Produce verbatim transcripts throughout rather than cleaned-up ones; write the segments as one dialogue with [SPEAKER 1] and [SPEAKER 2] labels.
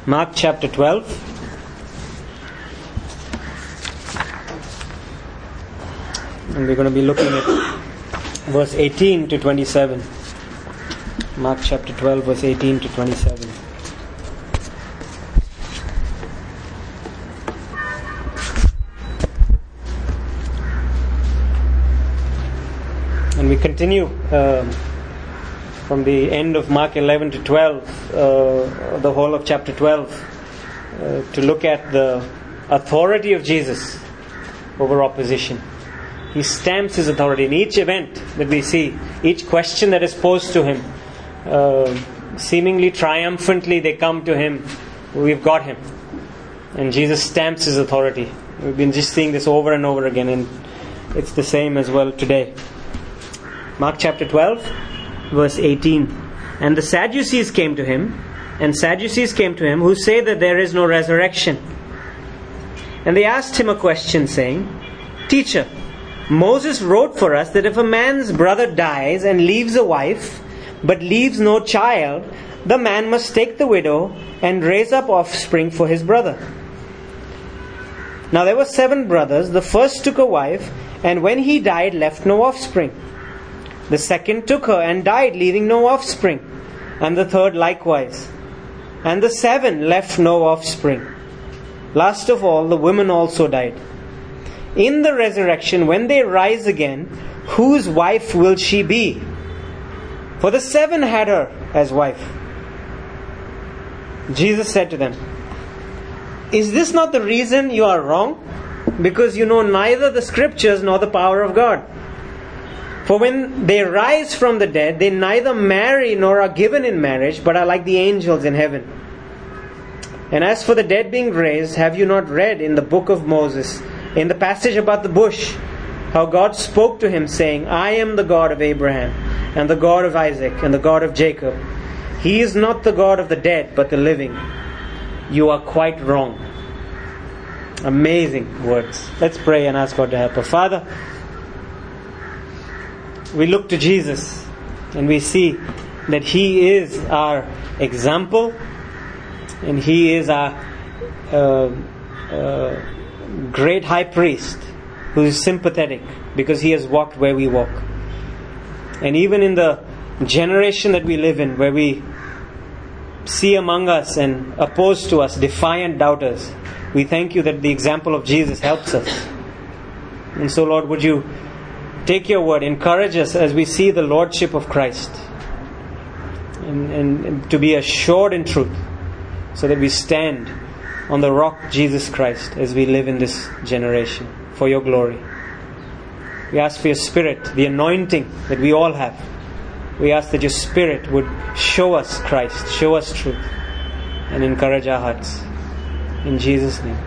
[SPEAKER 1] Mark chapter twelve. And we're going to be looking at verse eighteen to twenty-seven. Mark chapter twelve, verse eighteen to twenty-seven. And we continue um, from the end of Mark eleven to twelve, uh, the whole of chapter twelve, uh, to look at the authority of Jesus over opposition. He stamps his authority in each event that we see, each question that is posed to him. Uh, seemingly triumphantly they come to him, we've got him. And Jesus stamps his authority. We've been just seeing this over and over again, and it's the same as well today. Mark chapter twelve, verse eighteen. And the Sadducees came to him, and Sadducees came to him, who say that there is no resurrection. And they asked him a question, saying, Teacher, Moses wrote for us that if a man's brother dies and leaves a wife, but leaves no child, the man must take the widow and raise up offspring for his brother. Now there were seven brothers. The first took a wife, and when he died, left no offspring. The second took her and died, leaving no offspring. And the third likewise. And the seven left no offspring. Last of all, the women also died. In the resurrection, when they rise again, whose wife will she be? For the seven had her as wife. Jesus said to them, Is this not the reason you are wrong? Because you know neither the scriptures nor the power of God. For when they rise from the dead, they neither marry nor are given in marriage, but are like the angels in heaven. And as for the dead being raised, have you not read in the book of Moses, in the passage about the bush, how God spoke to him, saying, I am the God of Abraham, and the God of Isaac, and the God of Jacob. He is not the God of the dead, but the living. You are quite wrong. Amazing words. Let's pray and ask God to help us. Father, we look to Jesus and we see that He is our example and He is our uh, uh, great high priest who is sympathetic because He has walked where we walk. And even in the generation that we live in, where we see among us and opposed to us defiant doubters, we thank You that the example of Jesus helps us. And so Lord, would You take Your word, encourage us as we see the Lordship of Christ, and, and, and to be assured in truth, so that we stand on the rock Jesus Christ as we live in this generation for Your glory. We ask for Your Spirit, the anointing that we all have. We ask that Your Spirit would show us Christ, show us truth, and encourage our hearts. In Jesus' name.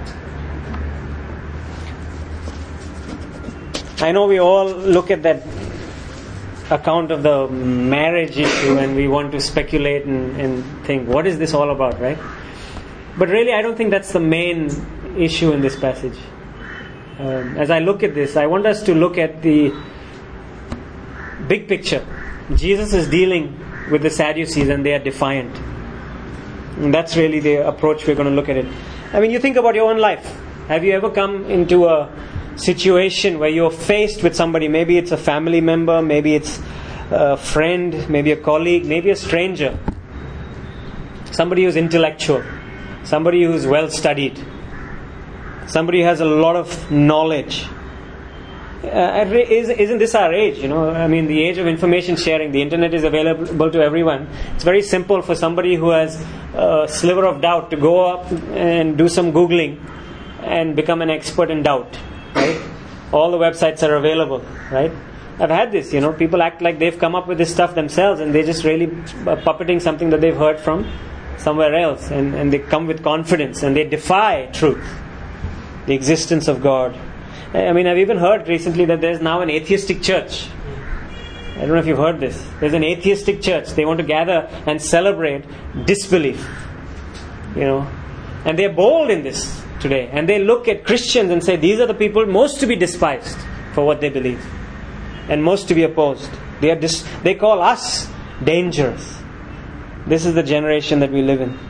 [SPEAKER 1] I know we all look at that account of the marriage issue and we want to speculate and, and think, what is this all about, right? But really, I don't think that's the main issue in this passage. Um, as I look at this, I want us to look at the big picture. Jesus is dealing with the Sadducees and they are defiant. And that's really the approach we're going to look at it. I mean, you think about your own life. Have you ever come into a situation where you're faced with somebody, maybe it's a family member, maybe it's a friend, maybe a colleague, maybe a stranger, somebody who's intellectual, somebody who's well studied, somebody who has a lot of knowledge. Uh, isn't this our age? You know, I mean, the age of information sharing, the internet is available to everyone. It's very simple for somebody who has a sliver of doubt to go up and do some Googling and become an expert in doubt. Right? All the websites are available, right? I've had this, you know, people act like they've come up with this stuff themselves and they're just really puppeting something that they've heard from somewhere else, and, and they come with confidence and they defy truth, the existence of God. I mean, I've even heard recently that there's now an atheistic church. I don't know if you've heard this. There's an atheistic church. They want to gather and celebrate disbelief, you know, and they're bold in this today, and they look at Christians and say these are the people most to be despised for what they believe and most to be opposed. They are dis- they call us dangerous. This is the generation that we live in.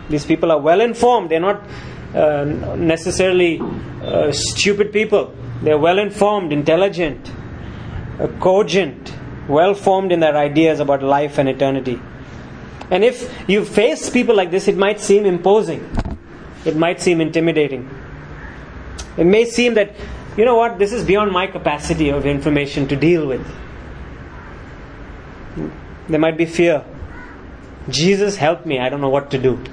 [SPEAKER 1] These people are well informed. They're not uh, necessarily uh, stupid people. They're well informed, intelligent, uh, cogent, well formed in their ideas about life and eternity. And if you face people like this, it might seem imposing. It might seem intimidating. It may seem that, you know what, this is beyond my capacity of information to deal with. There might be fear. Jesus, help me, I don't know what to do.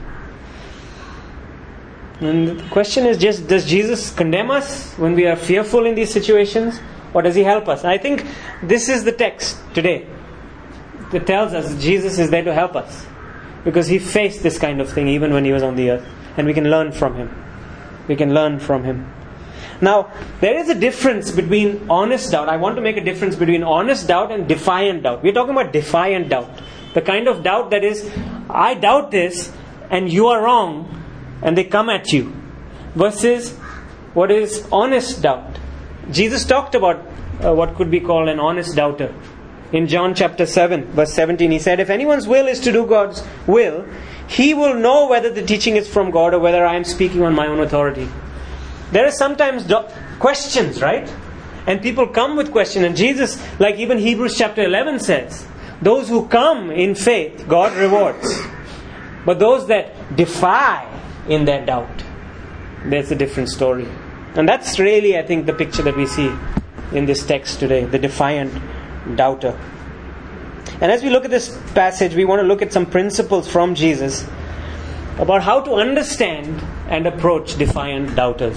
[SPEAKER 1] And the question is just, does Jesus condemn us when we are fearful in these situations? Or does He help us? I think this is the text today that tells us Jesus is there to help us. Because He faced this kind of thing even when He was on the earth. And we can learn from Him. We can learn from Him. Now, there is a difference between honest doubt. I want to make a difference between honest doubt and defiant doubt. We're talking about defiant doubt. The kind of doubt that is, I doubt this and you are wrong, and they come at you. Versus what is honest doubt. Jesus talked about uh, what could be called an honest doubter. In John chapter seven, verse seventeen, He said, if anyone's will is to do God's will, he will know whether the teaching is from God or whether I am speaking on my own authority. There are sometimes do- questions, right? And people come with questions. And Jesus, like even Hebrews chapter eleven says, those who come in faith, God rewards. But those that defy in their doubt, there's a different story. And that's really, I think, the picture that we see in this text today. The defiant doubter. And as we look at this passage, we want to look at some principles from Jesus about how to understand and approach defiant doubters.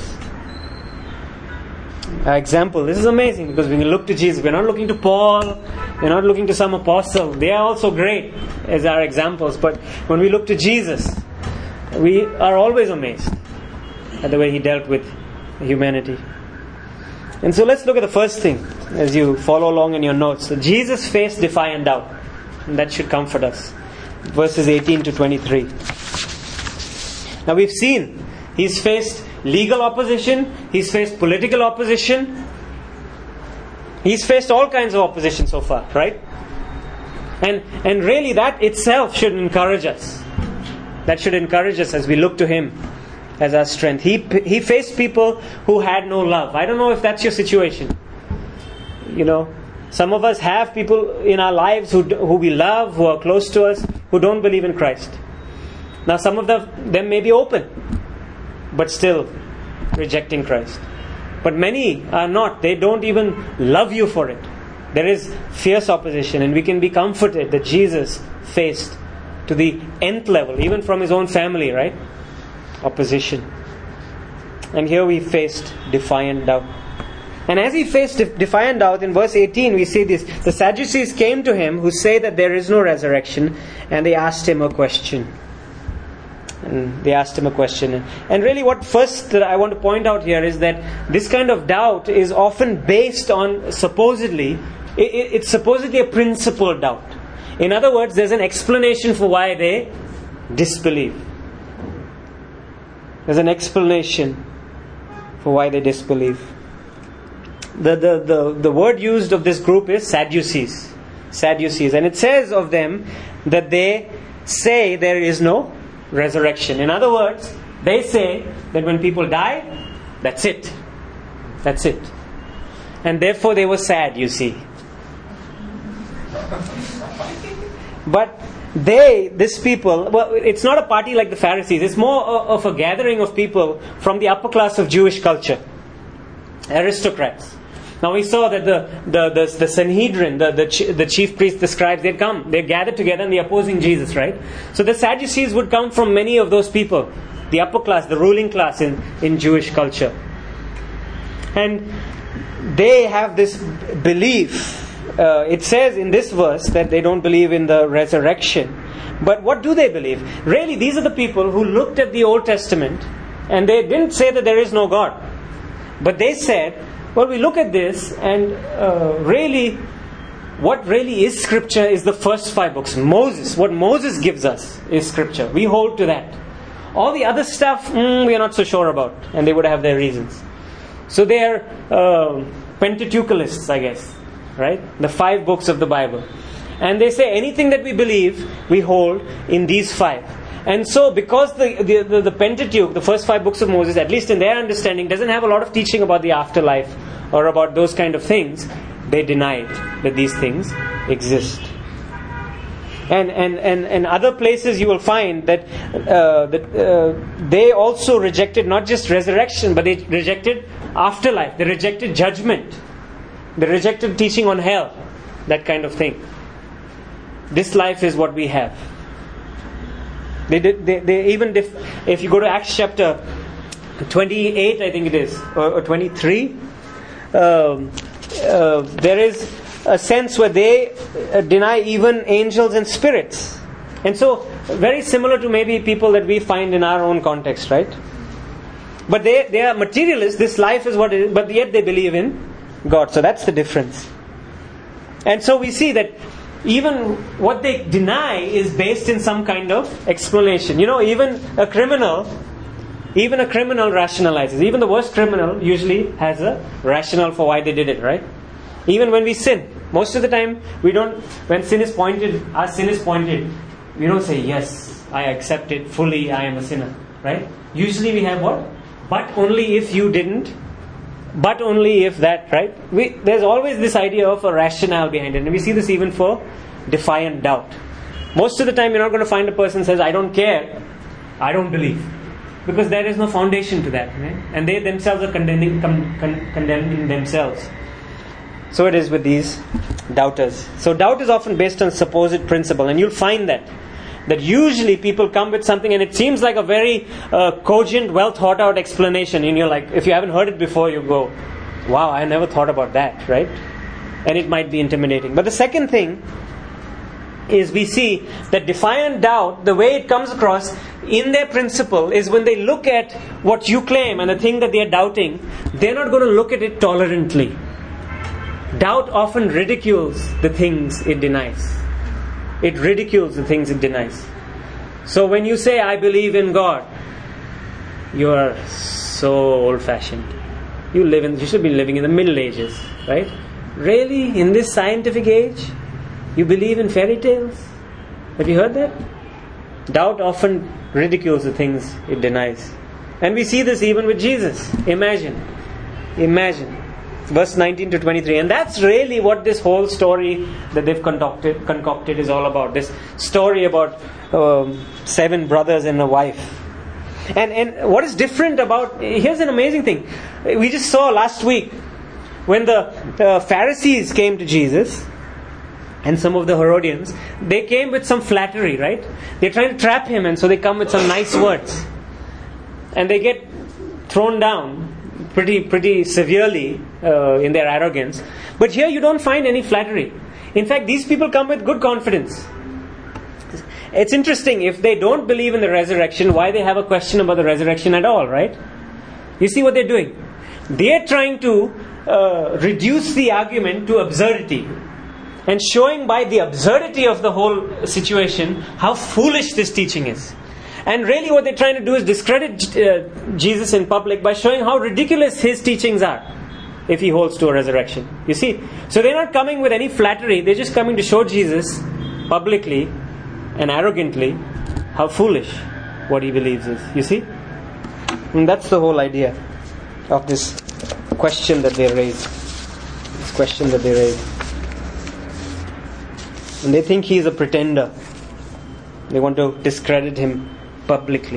[SPEAKER 1] Uh, example, this is amazing because when we look to Jesus, we're not looking to Paul, we're not looking to some apostle. They are also great as our examples, but when we look to Jesus, we are always amazed at the way He dealt with humanity. And so let's look at the first thing as you follow along in your notes. So Jesus faced defiant doubt, and that should comfort us. Verses eighteen to twenty-three. Now we've seen He's faced legal opposition, He's faced political opposition, He's faced all kinds of opposition so far, right? And and really that itself should encourage us. That should encourage us as we look to Him as our strength. He he faced people who had no love. I don't know if that's your situation. You know, some of us have people in our lives who who we love, who are close to us, who don't believe in Christ. Now some of them, them may be open, but still rejecting Christ. But many are not. They don't even love you for it. There is fierce opposition, and we can be comforted that Jesus faced to the nth level, even from His own family, right? Opposition. And here we faced defiant doubt. And as He faced defiant doubt, in verse eighteen we see this. The Sadducees came to Him who say that there is no resurrection, and they asked Him a question. And they asked Him a question. And really what first that I want to point out here is that this kind of doubt is often based on supposedly, it, it, it's supposedly a principled doubt. In other words, there's an explanation for why they disbelieve. There's an explanation for why they disbelieve. The, the, the, the word used of this group is Sadducees. Sadducees. And it says of them that they say there is no resurrection. In other words, they say that when people die, that's it. That's it. And therefore they were sad, you see. But they, this people, well, it's not a party like the Pharisees. It's more of a gathering of people from the upper class of Jewish culture. Aristocrats. Now we saw that the the the, the Sanhedrin, the the, the chief priests, the scribes, they'd come, they gathered together and they're opposing Jesus, right? So the Sadducees would come from many of those people, the upper class, the ruling class in, in Jewish culture. And they have this belief. Uh, it says in this verse that they don't believe in the resurrection. But what do they believe? Really, these are the people who looked at the Old Testament and they didn't say that there is no God. But they said, well, we look at this and uh, really, what really is Scripture is the first five books. Moses, what Moses gives us is Scripture. We hold to that. All the other stuff, mm, we are not so sure about. And they would have their reasons. So they are uh, Pentateuchalists, I guess. Right? The five books of the Bible. And they say anything that we believe, we hold in these five. And so because the, the, the, the Pentateuch, the first five books of Moses, at least in their understanding, doesn't have a lot of teaching about the afterlife or about those kind of things, they denied that these things exist. And and, and, and other places you will find that, uh, that uh, they also rejected not just resurrection, but they rejected afterlife. They rejected judgment. They rejected teaching on hell. That kind of thing. This life is what we have. They did. They, they even def- if you go to Acts chapter twenty-eight, I think it is, or, or twenty-three, um, uh, there is a sense where they uh, deny even angels and spirits, and so very similar to maybe people that we find in our own context, right? But they they are materialists. This life is what it is, but yet they believe in God. So that's the difference. And so we see that even what they deny is based in some kind of explanation. You know, even a criminal, even a criminal rationalizes. Even the worst criminal usually has a rationale for why they did it, right? Even when we sin, most of the time we don't, when sin is pointed, our sin is pointed, we don't say, yes, I accept it fully, I am a sinner, right? Usually we have what? But only if you didn't. But only if that, right? We, there's always this idea of a rationale behind it. And we see this even for defiant doubt. Most of the time you're not going to find a person who says, I don't care, I don't believe. Because there is no foundation to that. Right? And they themselves are condemning, con, con, condemning themselves. So it is with these doubters. So doubt is often based on supposed principle. And you'll find that. That usually people come with something and it seems like a very uh, cogent, well thought out explanation. And you're like, if you haven't heard it before, you go, wow, I never thought about that, right? And it might be intimidating. But the second thing is we see that defiant doubt, the way it comes across in their principle is when they look at what you claim and the thing that they are doubting, they're not going to look at it tolerantly. Doubt often ridicules the things it denies. It ridicules the things it denies. So when you say, I believe in God, you are so old-fashioned. You live in, you should be living in the Middle Ages, right? Really? In this scientific age? You believe in fairy tales? Have you heard that? Doubt often ridicules the things it denies. And we see this even with Jesus. Imagine. Imagine. Verse nineteen to twenty-three. And that's really what this whole story that they've concocted, concocted is all about. This story about um, seven brothers and a wife. And and what is different about... Here's an amazing thing. We just saw last week when the uh, Pharisees came to Jesus and some of the Herodians, they came with some flattery, right? They're trying to trap him, and so they come with some nice words. And they get thrown down pretty pretty severely uh, in their arrogance. But here you don't find any flattery. In fact, these people come with good confidence. It's interesting, if they don't believe in the resurrection, why they have a question about the resurrection at all, right? You see what they're doing? They're trying to uh, reduce the argument to absurdity, and showing by the absurdity of the whole situation how foolish this teaching is. And really what they're trying to do is discredit uh, Jesus in public by showing how ridiculous his teachings are if he holds to a resurrection. You see? So they're not coming with any flattery. They're just coming to show Jesus publicly and arrogantly how foolish what he believes is. You see? And that's the whole idea of this question that they raise. This question that they raise. And they think he is a pretender. They want to discredit him publicly.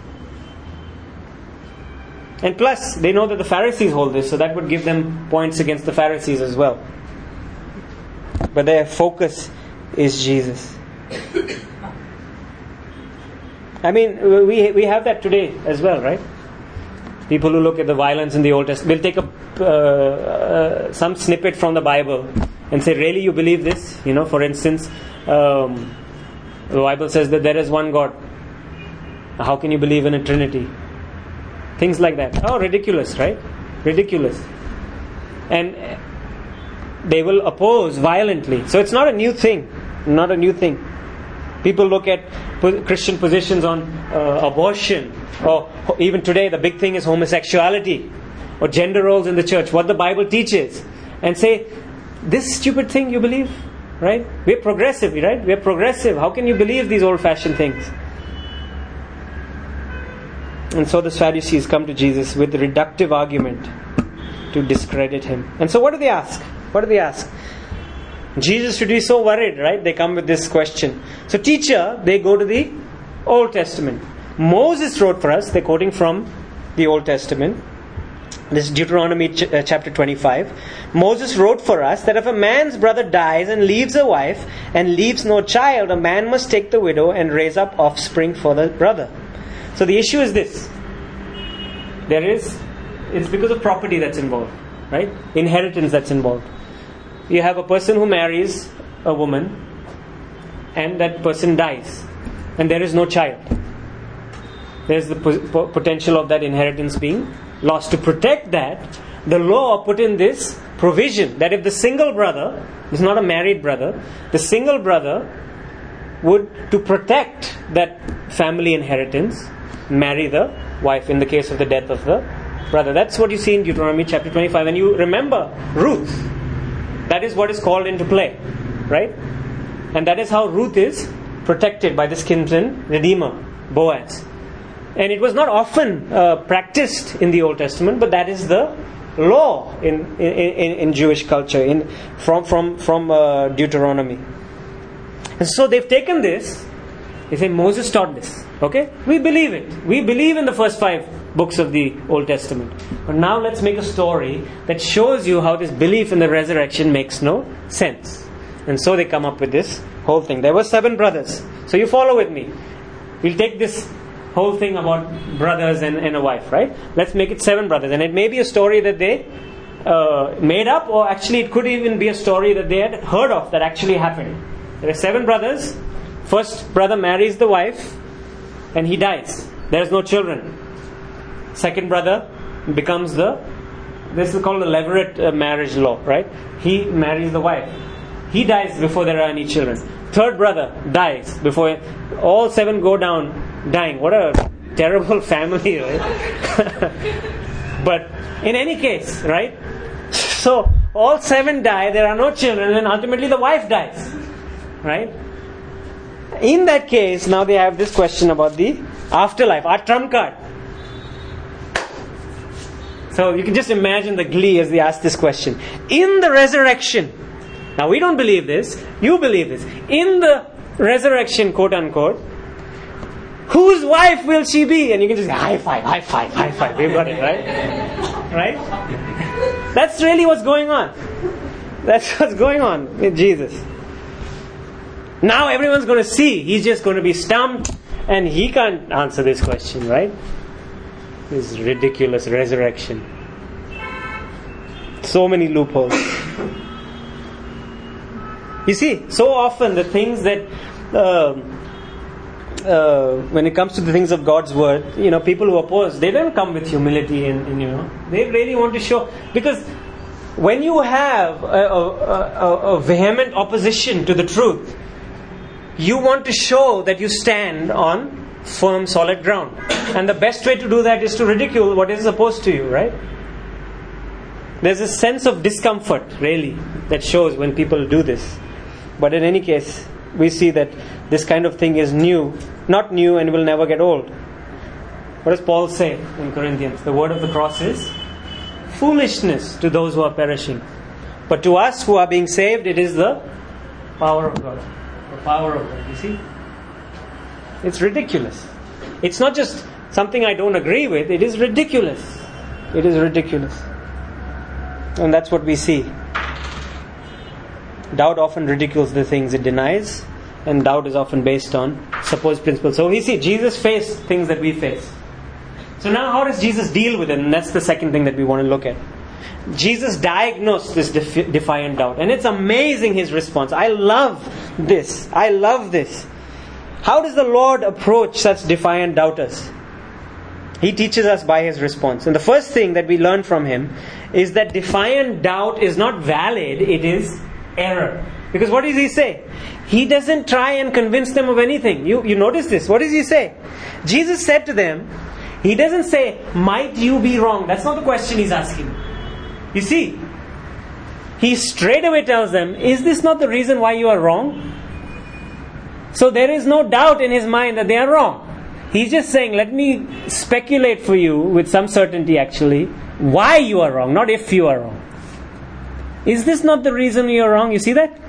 [SPEAKER 1] And plus, they know that the Pharisees hold this, so that would give them points against the Pharisees as well. But their focus is Jesus. I mean, we we have that today as well, right? People who look at the violence in the Old Testament, they'll take a, uh, uh, some snippet from the Bible and say, really, you believe this? You know, for instance, um, the Bible says that there is one God. How can you believe in a Trinity? Things like that. Oh, ridiculous, right? Ridiculous. And they will oppose violently. So it's not a new thing. Not a new thing. People look at Christian positions on uh, abortion, or even today the big thing is homosexuality, or gender roles in the church, what the Bible teaches, and say, this stupid thing you believe, right? We're progressive, right? We're progressive. How can you believe these old-fashioned things? And so the Sadducees come to Jesus with a reductive argument to discredit him. And so what do they ask? What do they ask? Jesus should be so worried, right? They come with this question. So teacher, they go to the Old Testament. Moses wrote for us, they're quoting from the Old Testament. This is Deuteronomy ch- uh, chapter twenty-five. Moses wrote for us that if a man's brother dies and leaves a wife and leaves no child, a man must take the widow and raise up offspring for the brother. So the issue is this. There is, it's because of property that's involved, right? Inheritance that's involved. You have a person who marries a woman and that person dies and there is no child. There's the po- potential of that inheritance being lost. To protect that, the law put in this provision that if the single brother, is not a married brother, the single brother would, to protect that family inheritance, marry the wife in the case of the death of the brother. That's what you see in Deuteronomy chapter twenty-five. And you remember Ruth. That is what is called into play, right? And that is how Ruth is protected by this kinsman redeemer, Boaz. And it was not often uh, practiced in the Old Testament, but that is the law in in, in, in Jewish culture in from from from uh, Deuteronomy. And so they've taken this. They say Moses taught this. Okay, we believe it. We believe in the first five books of the Old Testament. But now let's make a story that shows you how this belief in the resurrection makes no sense. And so they come up with this whole thing. There were seven brothers. So you follow with me. We'll take this whole thing about brothers and, and a wife, right? Let's make it seven brothers. And it may be a story that they uh, made up, or actually it could even be a story that they had heard of that actually happened. There are seven brothers. First brother marries the wife and he dies. There's no children. Second brother becomes the, this is called the levirate uh, marriage law, right? He marries the wife. He dies before there are any children. Third brother dies before, all seven go down dying. What a terrible family, right? But in any case, right? So all seven die, there are no children, and ultimately the wife dies, right? In that case, now they have this question about the afterlife, our trump card. So you can just imagine the glee as they ask this question. In the resurrection, now we don't believe this, you believe this. In the resurrection, quote unquote, whose wife will she be? And you can just say, high five, high five, high five. We've got it, right? Right? That's really what's going on. That's what's going on with Jesus. Now everyone's going to see. He's just going to be stumped and he can't answer this question, right? This ridiculous resurrection. So many loopholes. You see, so often the things that uh, uh, when it comes to the things of God's word, you know, people who oppose, they don't come with humility and, and you know, they really want to show, because when you have a, a, a, a vehement opposition to the truth, you want to show that you stand on firm, solid ground. And the best way to do that is to ridicule what is opposed to you, right? There's a sense of discomfort, really, that shows when people do this. But in any case, we see that this kind of thing is new, not new and will never get old. What does Paul say in Corinthians? The word of the cross is foolishness to those who are perishing. But to us who are being saved, it is the power of God. The power of God, you see? It's ridiculous. It's not just something I don't agree with, it is ridiculous. It is ridiculous. And that's what we see. Doubt often ridicules the things it denies, and doubt is often based on supposed principles. So we see Jesus faced things that we face. So now how does Jesus deal with it? And that's the second thing that we want to look at. Jesus diagnosed this defi- defiant doubt, and it's amazing his response. I love this. I love this. How does the Lord approach such defiant doubters? He teaches us by his response. And the first thing that we learn from him is that defiant doubt is not valid, it is error. Because what does he say? He doesn't try and convince them of anything. You, you notice this. What does he say? Jesus said to them, he doesn't say, might you be wrong? That's not the question he's asking. You see, he straight away tells them, is this not the reason why you are wrong? So there is no doubt in his mind that they are wrong. He's just saying, let me speculate for you with some certainty actually why you are wrong, not if you are wrong. Is this not the reason you are wrong? You see that?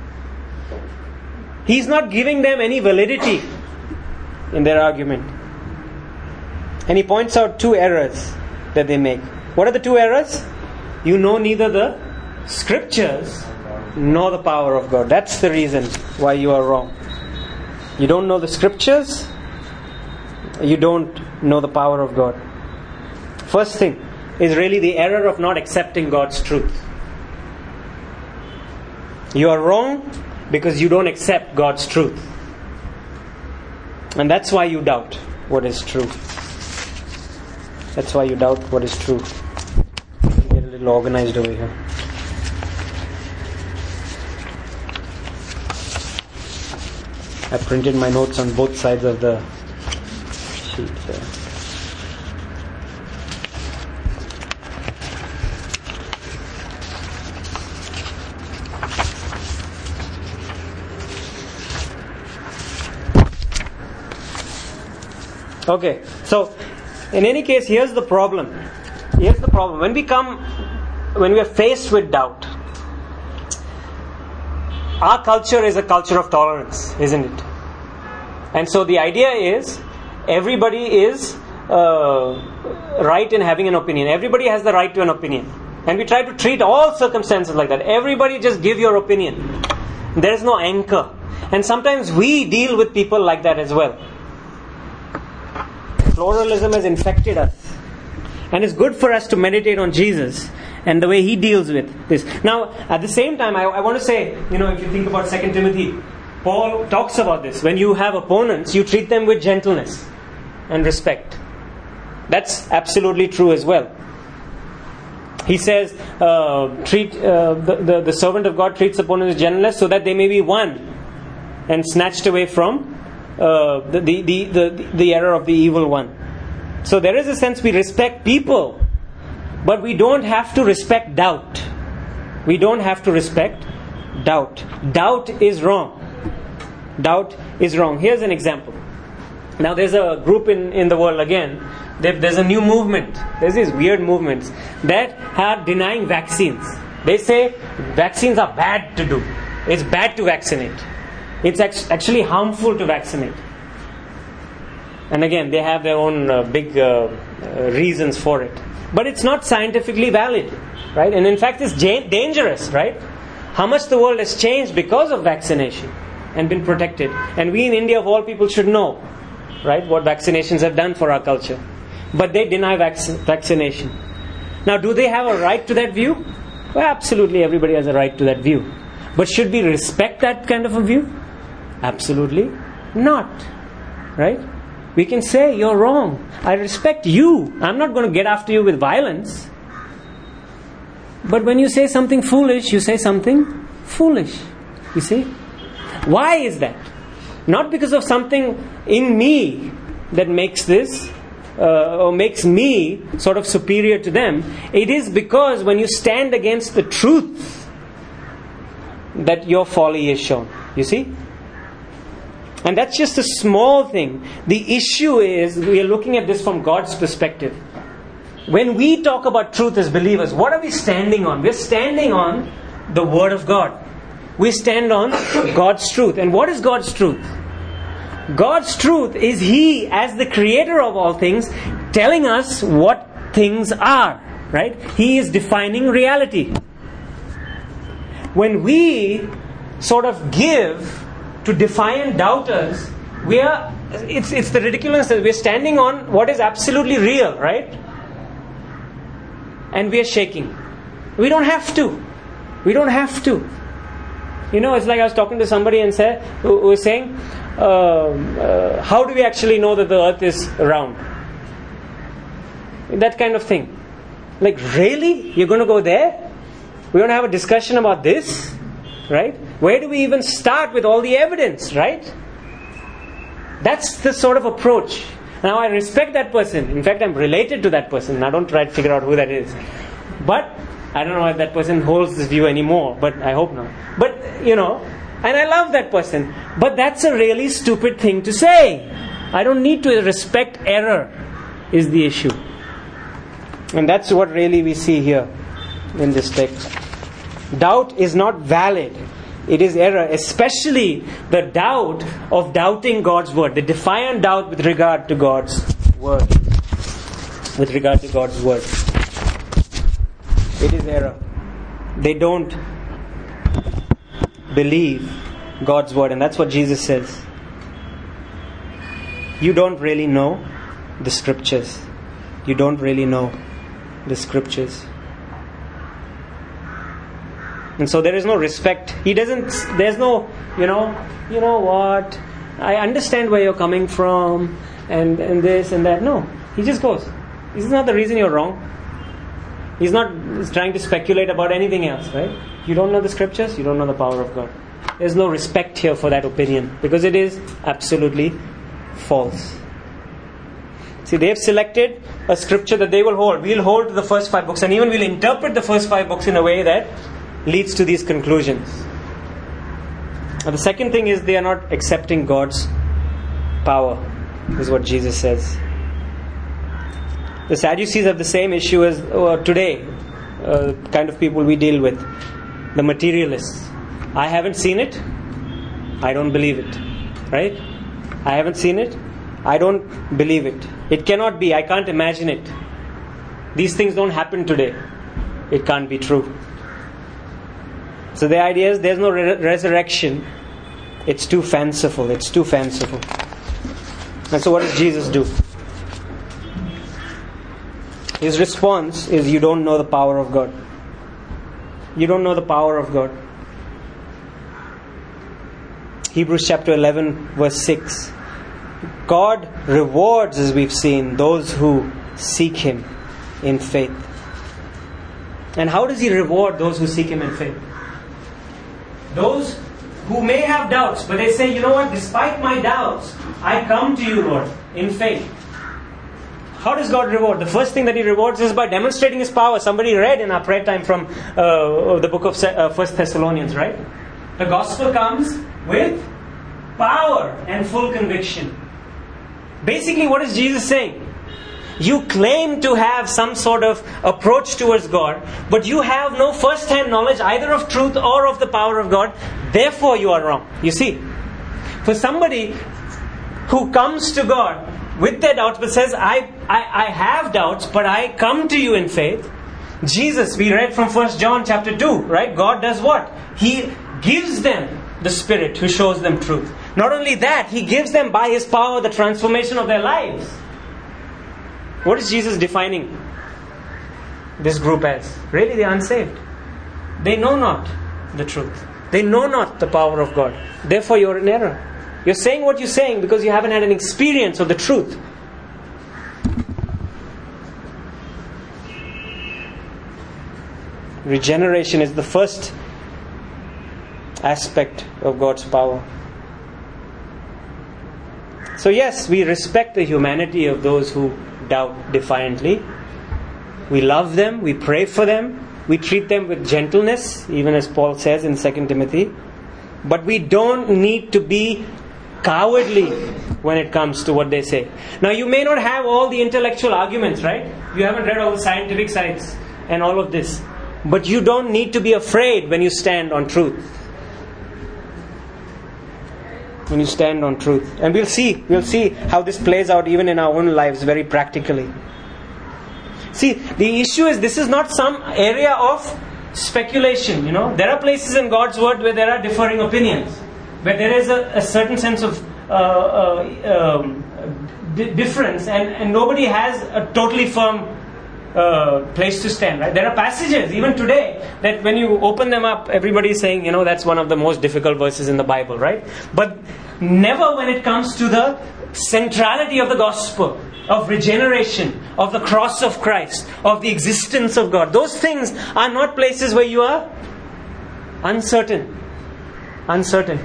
[SPEAKER 1] He's not giving them any validity in their argument. And he points out two errors that they make. What are the two errors? You know neither the scriptures nor the power of God. That's the reason why you are wrong. You don't know the scriptures, you don't know the power of God. First thing is really the error of not accepting God's truth. You are wrong because you don't accept God's truth. And that's why you doubt what is true. That's why you doubt what is true. Get a little organized over here. I printed my notes on both sides of the sheet here. Okay, so in any case, here's the problem. Here's the problem. When we come, when we are faced with doubt, our culture is a culture of tolerance, isn't it? And so the idea is, everybody is uh, right in having an opinion. Everybody has the right to an opinion. And we try to treat all circumstances like that. Everybody just give your opinion. There is no anchor. And sometimes we deal with people like that as well. Pluralism has infected us. And it's good for us to meditate on Jesus and the way he deals with this. Now, at the same time, I, I want to say, you know, if you think about Second Timothy, Paul talks about this. When you have opponents, you treat them with gentleness and respect. That's absolutely true as well. He says, uh, treat uh, the, the, the servant of God treats opponents with gentleness so that they may be won and snatched away from uh, the, the, the, the, the error of the evil one. So there is a sense we respect people, but we don't have to respect doubt. We don't have to respect doubt. Doubt is wrong. Doubt is wrong. Here's an example. Now there's a group in, in the world again. There's a new movement. There's these weird movements that are denying vaccines. They say vaccines are bad to do. It's bad to vaccinate. It's actually harmful to vaccinate. And again, they have their own uh, big uh, uh, reasons for it. But it's not scientifically valid, right? And in fact, it's ja- dangerous, right? How much the world has changed because of vaccination and been protected. And we in India, of all people, should know, right, what vaccinations have done for our culture. But they deny vac- vaccination. Now, do they have a right to that view? Well, absolutely, everybody has a right to that view. But should we respect that kind of a view? Absolutely not, right? We can say, you're wrong. I respect you. I'm not going to get after you with violence. But when you say something foolish, you say something foolish. You see? Why is that? Not because of something in me that makes this, uh, or makes me sort of superior to them. It is because when you stand against the truth, that your folly is shown. You see? And that's just a small thing. The issue is, we are looking at this from God's perspective. When we talk about truth as believers, what are we standing on? We're standing on the Word of God. We stand on God's truth. And what is God's truth? God's truth is He, as the creator of all things, telling us what things are. Right? He is defining reality. When we sort of give to defiant doubters, we are, it's, it's the ridiculousness that we're standing on what is absolutely real, right? And we are shaking. We don't have to. We don't have to. You know, it's like I was talking to somebody and say, who, who was saying, uh, uh, how do we actually know that the earth is round? That kind of thing. Like, really? You're going to go there? We're going to have a discussion about this? Right? Where do we even start with all the evidence, right? That's the sort of approach. Now, I respect that person. In fact, I'm related to that person. Now, don't try to figure out who that is. But I don't know if that person holds this view anymore, but I hope not. But, you know, and I love that person. But that's a really stupid thing to say. I don't need to respect error, is the issue. And that's what really we see here in this text. Doubt is not valid. It is error, especially the doubt of doubting God's word, the defiant doubt with regard to God's word. With regard to God's word. It is error. They don't believe God's word, and that's what Jesus says. You don't really know the scriptures. You don't really know the scriptures. And so there is no respect. He doesn't, there's no, you know, you know what, I understand where you're coming from, and, and this and that. No, he just goes. This is not the reason you're wrong. He's not trying to speculate about anything else, right? You don't know the scriptures, you don't know the power of God. There's no respect here for that opinion, because it is absolutely false. See, they've selected a scripture that they will hold. We'll hold to the first five books, and even we'll interpret the first five books in a way that leads to these conclusions. And the second thing is they are not accepting God's power, is what Jesus says. The Sadducees have the same issue as uh, today, uh, kind of people we deal with. The materialists. I haven't seen it, I don't believe it. Right? I haven't seen it, I don't believe it. It cannot be, I can't imagine it. These things don't happen today. It can't be true. So the idea is there's no re- resurrection. It's too fanciful. It's too fanciful. And so what does Jesus do? His response is, you don't know the power of God. You don't know the power of God. Hebrews chapter eleven verse six. God rewards, as we've seen, those who seek Him in faith. And how does He reward those who seek Him in faith? Those who may have doubts, but they say, you know what, despite my doubts, I come to you, Lord, in faith. How does God reward? The first thing that He rewards is by demonstrating His power. Somebody read in our prayer time from uh, the book of uh, First Thessalonians, right? The gospel comes with power and full conviction. Basically, what is Jesus saying? You claim to have some sort of approach towards God, but you have no first-hand knowledge either of truth or of the power of God. Therefore, you are wrong. You see, for somebody who comes to God with their doubts but says, I, I, I have doubts, but I come to you in faith. Jesus, we read from First John chapter two, right? God does what? He gives them the Spirit who shows them truth. Not only that, He gives them by His power the transformation of their lives. What is Jesus defining this group as? Really, the unsaved. They know not the truth. They know not the power of God. Therefore, you're in error. You're saying what you're saying because you haven't had an experience of the truth. Regeneration is the first aspect of God's power. So yes, we respect the humanity of those who doubt defiantly. We love them, we pray for them, we treat them with gentleness, even as Paul says in Second Timothy. But we don't need to be cowardly when it comes to what they say. Now, you may not have all the intellectual arguments, right? You haven't read all the scientific sides and all of this. But you don't need to be afraid when you stand on truth. When you stand on truth. And we'll see, we'll see how this plays out even in our own lives very practically. See, the issue is this is not some area of speculation, you know. There are places in God's Word where there are differing opinions. Where there is a, a certain sense of uh, uh, um, d- difference and, and nobody has a totally firm uh, place to stand, right? There are passages, even today, that when you open them up, everybody is saying, you know, that's one of the most difficult verses in the Bible, right? But never when it comes to the centrality of the gospel, of regeneration, of the cross of Christ, of the existence of God. Those things are not places where you are uncertain. Uncertain.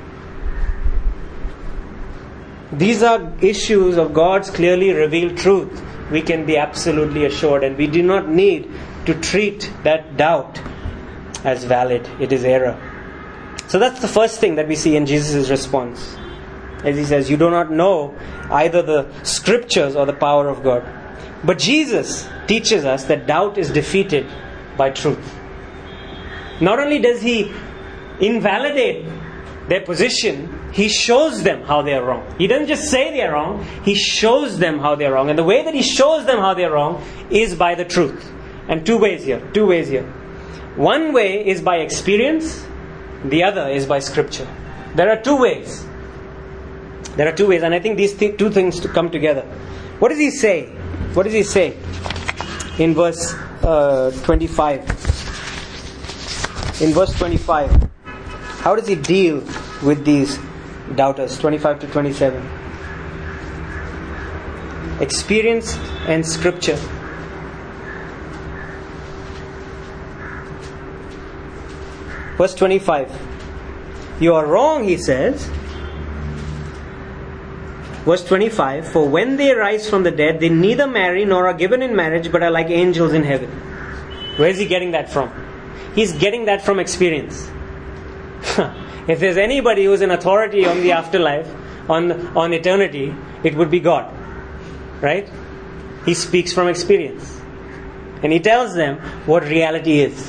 [SPEAKER 1] These are issues of God's clearly revealed truth. We can be absolutely assured, and we do not need to treat that doubt as valid. It is error. So that's the first thing that we see in Jesus' response. as he says, you do not know either the scriptures or the power of God. But Jesus teaches us that doubt is defeated by truth. Not only does he invalidate their position, he shows them how they are wrong. He doesn't just say they are wrong, he shows them how they are wrong. And the way that he shows them how they are wrong is by the truth. And two ways here. Two ways here. One way is by experience, the other is by scripture. There are two ways. There are two ways, and I think these th- two things to come together. What does he say? What does he say in verse uh, twenty-five? In verse twenty-five, how does he deal with these doubters? twenty-five to twenty-seven. Experience and scripture. Verse twenty-five. You are wrong, he says. Verse twenty-five, for when they rise from the dead, they neither marry nor are given in marriage, but are like angels in heaven. Where is he getting that from? He's getting that from experience. If there's anybody who's an authority on the afterlife, on, on eternity, it would be God. Right? He speaks from experience. And he tells them what reality is.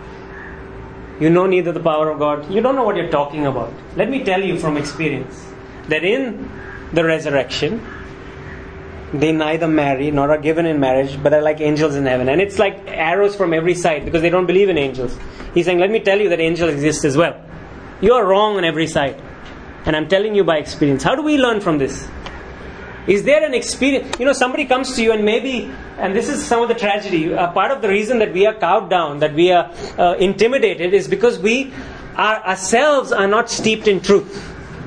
[SPEAKER 1] You know neither the power of God. You don't know what you're talking about. Let me tell you from experience that in the resurrection, they neither marry nor are given in marriage, but are like angels in heaven. And it's like arrows from every side because they don't believe in angels. He's saying, let me tell you that angels exist as well. You are wrong on every side. And I'm telling you by experience. How do we learn from this? Is there an experience? You know, somebody comes to you and maybe, and this is some of the tragedy, uh, part of the reason that we are cowed down, that we are uh, intimidated, is because we are, ourselves are not steeped in truth.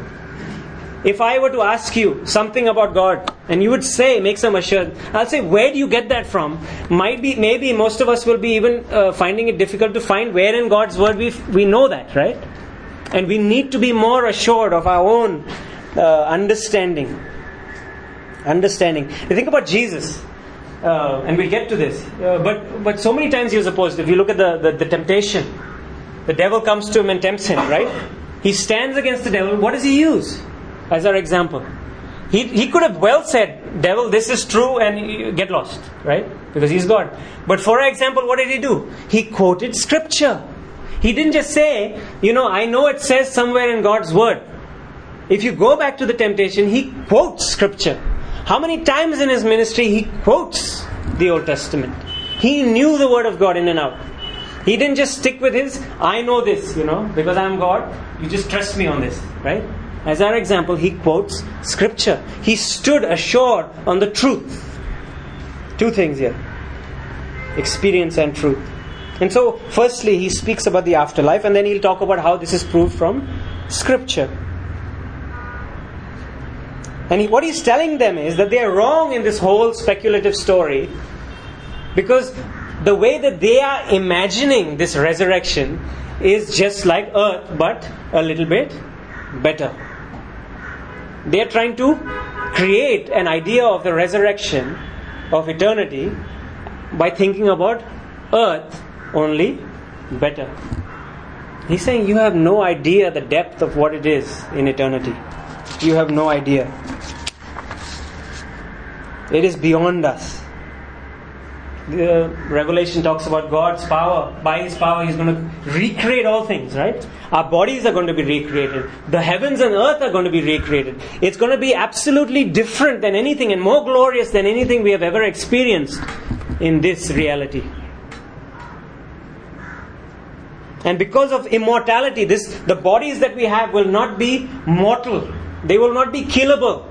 [SPEAKER 1] If I were to ask you something about God, and you would say, make some assurance, I'll say, where do you get that from? Might be, maybe most of us will be even uh, finding it difficult to find where in God's Word we we know that, right? And we need to be more assured of our own uh, understanding. Understanding. You think about Jesus, uh, and we'll get to this, uh, but but so many times he was opposed. If you look at the, the, the temptation, the devil comes to him and tempts him, right? He stands against the devil. What does he use as our example? He he could have well said, devil, this is true, and you get lost, right? Because he's God. But for example, what did he do? He quoted scripture. He didn't just say, you know, I know it says somewhere in God's Word. If you go back to the temptation, he quotes scripture. How many times in his ministry he quotes the Old Testament? He knew the Word of God in and out. He didn't just stick with his, I know this, you know, because I'm God, you just trust me on this, right? As our example, he quotes scripture. He stood assured on the truth. Two things here. Experience and truth. And so, firstly, he speaks about the afterlife, and then he'll talk about how this is proved from scripture. And he, what he's telling them is that they are wrong in this whole speculative story, because the way that they are imagining this resurrection is just like earth, but a little bit better. They are trying to create an idea of the resurrection of eternity by thinking about earth only better. He's saying you have no idea the depth of what it is in eternity. You have no idea. It is beyond us. The Revelation talks about God's power. By His power, He's going to recreate all things, right? Our bodies are going to be recreated. The heavens and earth are going to be recreated. It's going to be absolutely different than anything and more glorious than anything we have ever experienced in this reality. And because of immortality, this the bodies that we have will not be mortal. They will not be killable.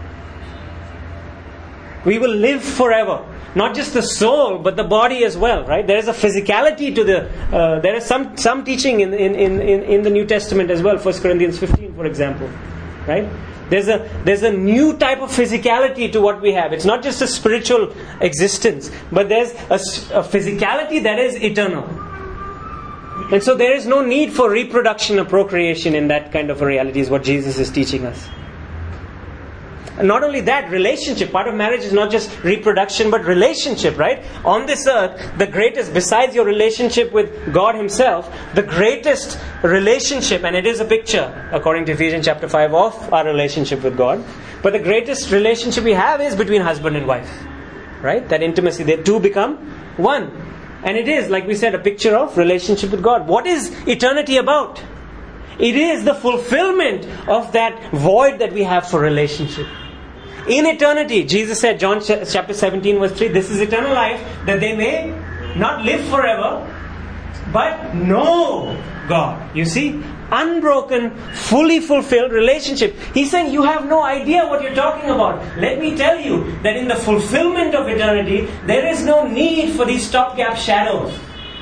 [SPEAKER 1] We will live forever. Not just the soul, but the body as well, right? There is a physicality to the... Uh, there is some, some teaching in, in, in, in the New Testament as well. First Corinthians fifteen, for example. Right? There's a, there's a new type of physicality to what we have. It's not just a spiritual existence, but there's a, a physicality that is eternal. And so there is no need for reproduction or procreation in that kind of a reality, is what Jesus is teaching us. not only that, relationship. Part of marriage is not just reproduction, but relationship, right? On this earth, the greatest, besides your relationship with God Himself, the greatest relationship, and it is a picture, according to Ephesians chapter five, of our relationship with God. But the greatest relationship we have is between husband and wife, right? That intimacy, they two become one. And it is, like we said, a picture of relationship with God. What is eternity about? It is the fulfillment of that void that we have for relationship. In eternity, Jesus said, John chapter seventeen verse three, this is eternal life, that they may not live forever, but know God. You see, unbroken, fully fulfilled relationship. He's saying, you have no idea what you're talking about. Let me tell you that in the fulfillment of eternity, there is no need for these stopgap shadows.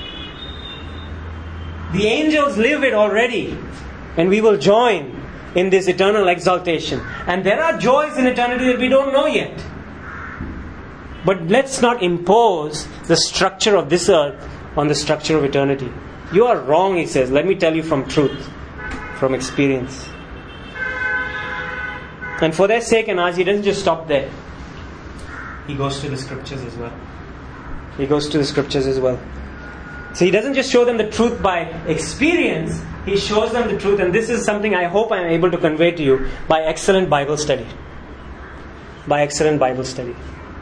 [SPEAKER 1] The angels live it already. And we will join in this eternal exaltation. And there are joys in eternity that we don't know yet. But let's not impose the structure of this earth on the structure of eternity. You are wrong, he says. Let me tell you from truth, from experience. And for their sake and ours, he doesn't just stop there. He goes to the scriptures as well. He goes to the scriptures as well. So he doesn't just show them the truth by experience, he shows them the truth, and this is something I hope I am able to convey to you by excellent Bible study. By excellent Bible study.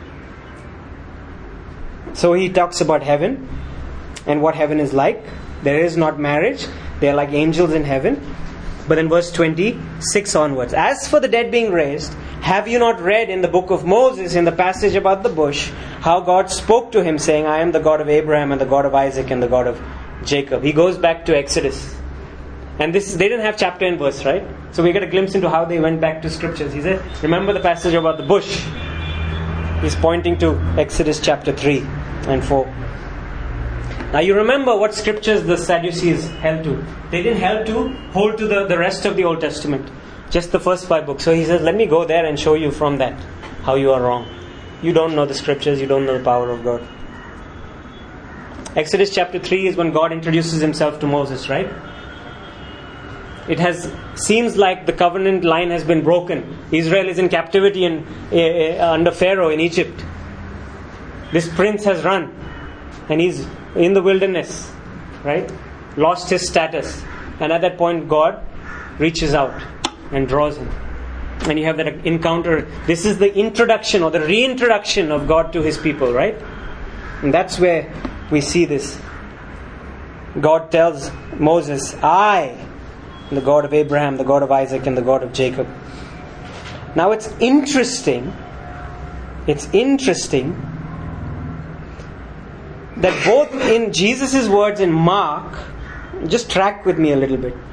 [SPEAKER 1] So he talks about heaven and what heaven is like. There is not marriage. They are like angels in heaven. But in verse twenty-six onwards, as for the dead being raised, have you not read in the book of Moses, in the passage about the bush, how God spoke to him saying, I am the God of Abraham and the God of Isaac and the God of Jacob. He goes back to Exodus. And this they didn't have chapter and verse, right? So we get a glimpse into how they went back to scriptures. He said, remember the passage about the bush. He's pointing to Exodus chapter three and four. Now you remember what scriptures the Sadducees held to. They didn't held to hold to the, the rest of the Old Testament. Just the first five books. So he says, let me go there and show you from that how you are wrong. You don't know the scriptures, you don't know the power of God. Exodus chapter three is when God introduces himself to Moses, right? It has seems like the covenant line has been broken. Israel is in captivity in, uh, under Pharaoh in Egypt. This prince has run and he's in the wilderness, right? Lost his status. And at that point God reaches out and draws him. And you have that encounter. This is the introduction or the reintroduction of God to his people, right? And that's where we see this. God tells Moses, I, the God of Abraham, the God of Isaac, and the God of Jacob. Now it's interesting, it's interesting that both in Jesus' words in Mark, just track with me a little bit.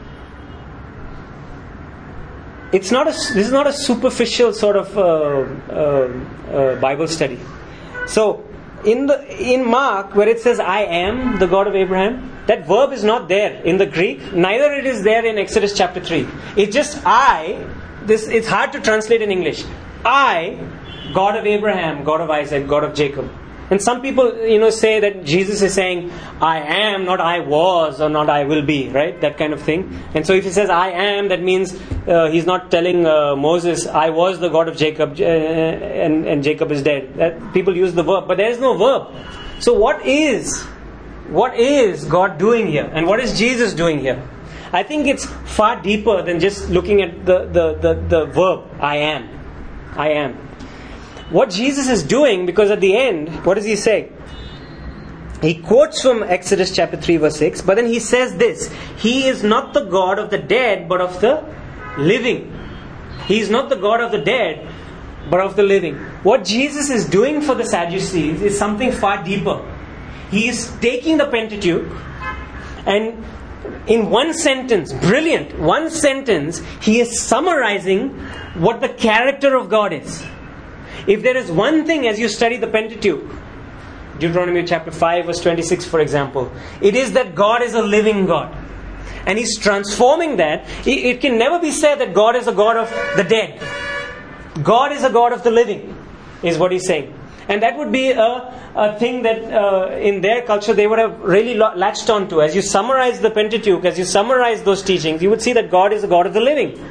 [SPEAKER 1] It's not a, this is not a superficial sort of uh, uh, uh, Bible study. So in the in Mark, where it says I am the God of Abraham, that verb is not there in the Greek. Neither it is there in Exodus chapter three. It's just I. This it's hard to translate in English. I, God of Abraham, God of Isaac, God of Jacob. And some people, you know, say that Jesus is saying, I am, not I was, or not I will be, right? That kind of thing. And so if he says, I am, that means uh, he's not telling uh, Moses, I was the God of Jacob, uh, and, and Jacob is dead. That, people use the verb, but there is no verb. So what is, what is God doing here? And what is Jesus doing here? I think it's far deeper than just looking at the, the, the, the verb, I am. I am. What Jesus is doing, because at the end, what does he say? He quotes from Exodus chapter three verse six, but then he says this, He is not the God of the dead, but of the living. He is not the God of the dead, but of the living. What Jesus is doing for the Sadducees is something far deeper. He is taking the Pentateuch and in one sentence, brilliant, one sentence, he is summarizing what the character of God is. If there is one thing as you study the Pentateuch, Deuteronomy chapter five verse twenty-six for example, it is that God is a living God. And he's transforming that. It can never be said that God is a God of the dead. God is a God of the living, is what he's saying. And that would be a, a thing that uh, in their culture they would have really latched on to. As you summarize the Pentateuch, as you summarize those teachings, you would see that God is a God of the living.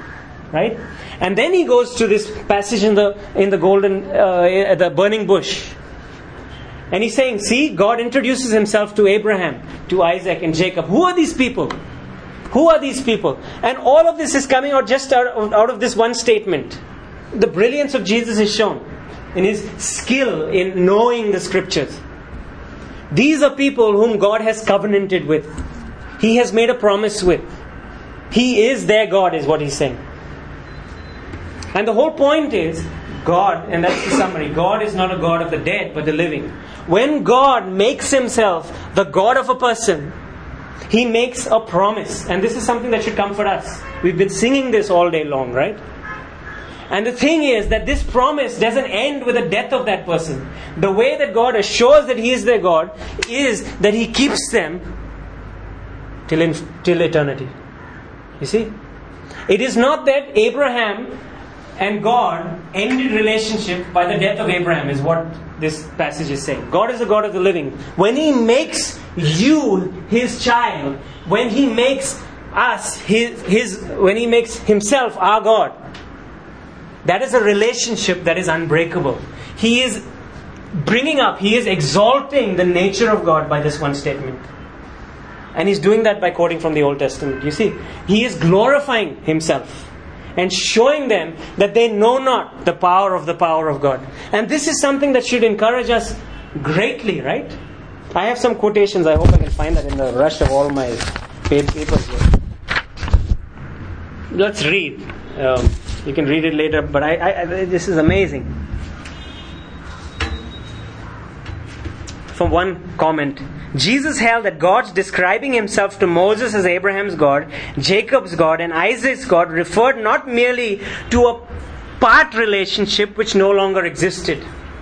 [SPEAKER 1] right? And then he goes to this passage in the in the golden uh, the burning bush, and he's saying, see, God introduces himself to Abraham, to Isaac and Jacob. Who are these people? Who are these people? And all of this is coming out just out of, out of this one statement. The brilliance of Jesus is shown in his skill in knowing the scriptures. These are people whom God has covenanted with. He has made a promise with. He is their God, is what he's saying. And the whole point is, God, and that's the summary, God is not a God of the dead, but the living. When God makes himself the God of a person, he makes a promise. And this is something that should comfort us. We've been singing this all day long, right? And the thing is that this promise doesn't end with the death of that person. The way that God assures that he is their God is that he keeps them till, in, till eternity. You see? It is not that Abraham and God ended relationship by the death of Abraham, is what this passage is saying. God is the God of the living. When he makes you his child, when he makes us his, his when he makes himself our God, that is a relationship that is unbreakable. He is bringing up, he is exalting the nature of God by this one statement. And he's doing that by quoting from the Old Testament. You see, he is glorifying himself and showing them that they know not the power of the power of God. And this is something that should encourage us greatly, right? I have some quotations. I hope I can find that in the rush of all my paid papers here. Let's read. Um, you can read it later, but I, I, I, this is amazing. From one comment, Jesus held that God's describing himself to Moses as Abraham's God, Jacob's God, and Isaac's God referred not merely to a part relationship which no longer existed.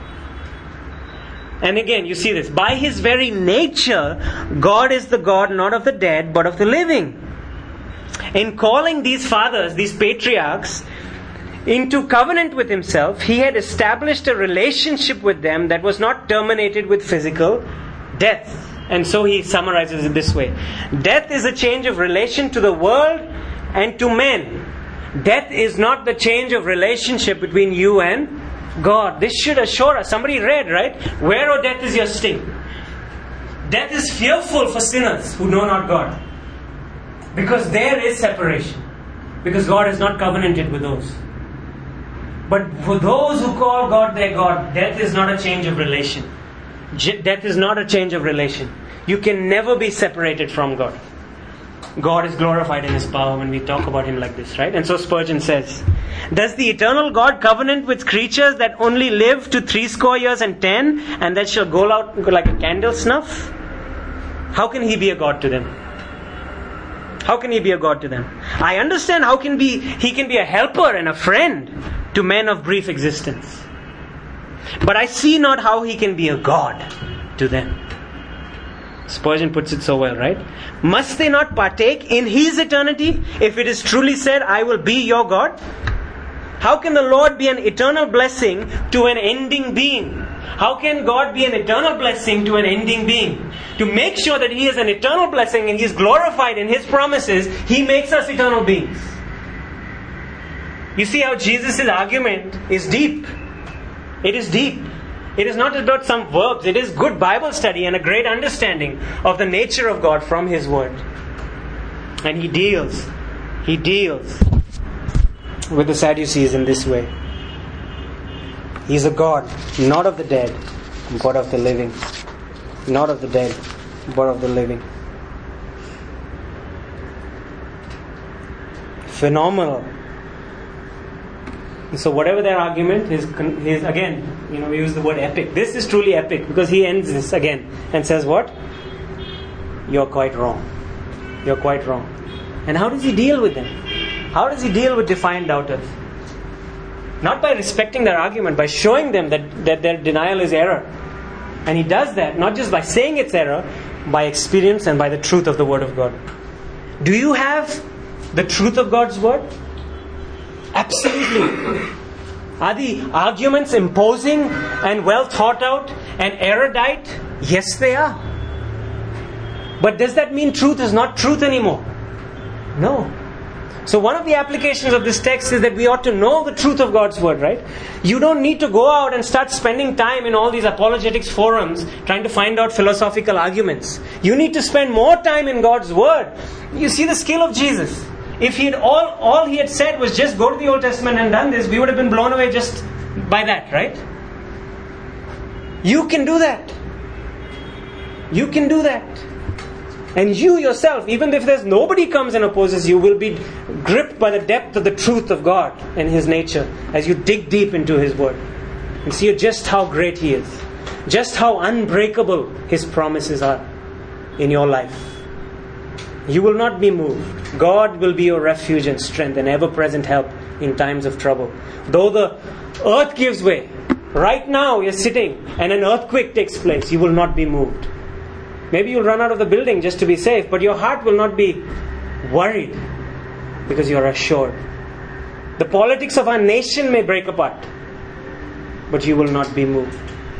[SPEAKER 1] And again, you see this. By his very nature, God is the God not of the dead, but of the living. In calling these fathers, these patriarchs, into covenant with himself, he had established a relationship with them that was not terminated with physical death. And so he summarizes it this way. Death is a change of relation to the world and to men. Death is not the change of relationship between you and God. This should assure us. Somebody read, right? Where, O death, is your sting? Death is fearful for sinners who know not God. Because there is separation. Because God is not covenanted with those. But for those who call God their God, death is not a change of relation. Death is not a change of relation. You can never be separated from God. God is glorified in his power when we talk about him like this, right? And so Spurgeon says, does the eternal God covenant with creatures that only live to threescore years and ten, and that shall go out like a candle snuff? How can he be a God to them? How can he be a God to them? I understand how can be he can be a helper and a friend to men of brief existence. But I see not how he can be a God to them. Spurgeon puts it so well, right? Must they not partake in his eternity if it is truly said, I will be your God? How can the Lord be an eternal blessing to an ending being? How can God be an eternal blessing to an ending being? To make sure that he is an eternal blessing and he is glorified in his promises, he makes us eternal beings. You see how Jesus' argument is deep. It is deep. It is not about some verbs. It is good Bible study and a great understanding of the nature of God from his word. And he deals, he deals with the Sadducees in this way. He is a God, not of the dead, but of the living. Not of the dead, but of the living. Phenomenal. So whatever their argument, his, his again, you know, we use the word epic. This is truly epic because he ends this again and says what? You're quite wrong. You're quite wrong. And how does he deal with them? How does he deal with defiant doubters? Not by respecting their argument, by showing them that, that their denial is error. And he does that not just by saying it's error, by experience and by the truth of the Word of God. Do you have the truth of God's Word? Absolutely. Are the arguments imposing and well thought out and erudite? Yes, they are. But does that mean truth is not truth anymore? No. So one of the applications of this text is that we ought to know the truth of God's Word, right? You don't need to go out and start spending time in all these apologetics forums trying to find out philosophical arguments. You need to spend more time in God's Word. You see the skill of Jesus. If he had all, all he had said was just go to the Old Testament and done this, we would have been blown away just by that, right? You can do that. You can do that. And you yourself, even if there's nobody comes and opposes you, will be gripped by the depth of the truth of God and His nature as you dig deep into His Word and see just how great He is, just how unbreakable His promises are in your life. You will not be moved. God will be your refuge and strength and ever-present help in times of trouble. Though the earth gives way, right now you're sitting and an earthquake takes place, you will not be moved. Maybe you'll run out of the building just to be safe, but your heart will not be worried because you're assured. The politics of our nation may break apart, but you will not be moved.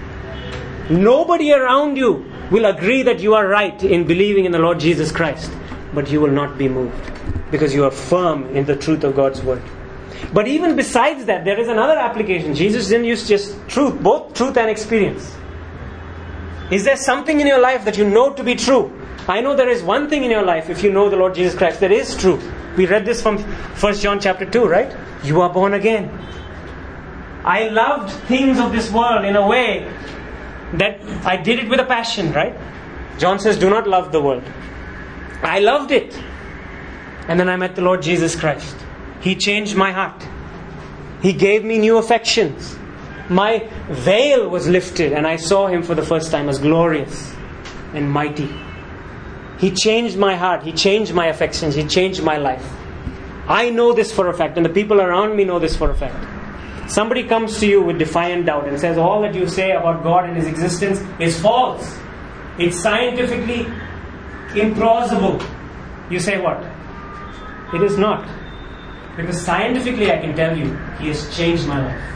[SPEAKER 1] Nobody around you will agree that you are right in believing in the Lord Jesus Christ, but you will not be moved because you are firm in the truth of God's Word. But even besides that, there is another application. Jesus didn't use just truth, both truth and experience. Is there something in your life that you know to be true? I know there is one thing in your life, if you know the Lord Jesus Christ, that is true. We read this from First John chapter two, right? You are born again. I loved things of this world in a way that I did it with a passion, right? John says, do not love the world. I loved it. And then I met the Lord Jesus Christ. He changed my heart. He gave me new affections. My veil was lifted and I saw Him for the first time as glorious and mighty. He changed my heart. He changed my affections. He changed my life. I know this for a fact, and the people around me know this for a fact. Somebody comes to you with defiant doubt and says all that you say about God and His existence is false. It's scientifically implausible. You say what? It is not. Because scientifically I can tell you, He has changed my life.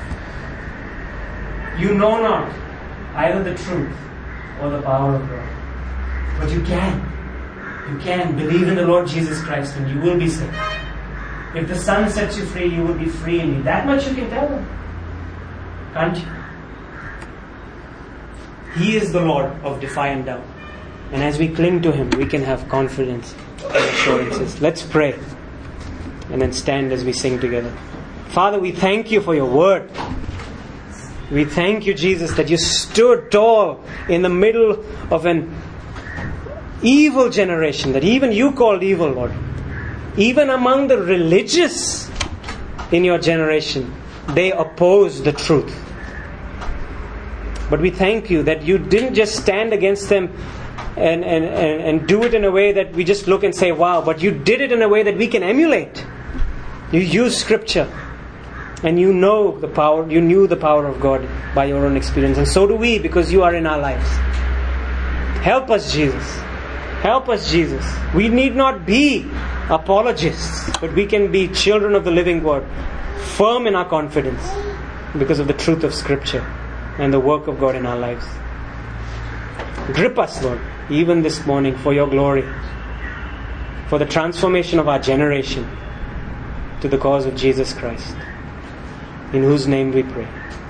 [SPEAKER 1] You know not either the truth or the power of God. But you can. You can believe in the Lord Jesus Christ and you will be saved. If the Son sets you free, you will be free indeed. That much you can tell them. Can't you? He is the Lord of defiant doubt. And as we cling to Him, we can have confidence and assurances. Let's pray. And then stand as we sing together. Father, we thank You for Your Word. We thank You, Jesus, that You stood tall in the middle of an evil generation that even You called evil, Lord. Even among the religious in Your generation, they opposed the truth. But we thank You that You didn't just stand against them and, and, and, and do it in a way that we just look and say, wow, but You did it in a way that we can emulate. You used Scripture. And you know the power, you knew the power of God by your own experience. And so do we, because You are in our lives. Help us, Jesus. Help us, Jesus. We need not be apologists, but we can be children of the living God, firm in our confidence because of the truth of Scripture and the work of God in our lives. Grip us, Lord, even this morning for Your glory, for the transformation of our generation to the cause of Jesus Christ, in whose name we pray.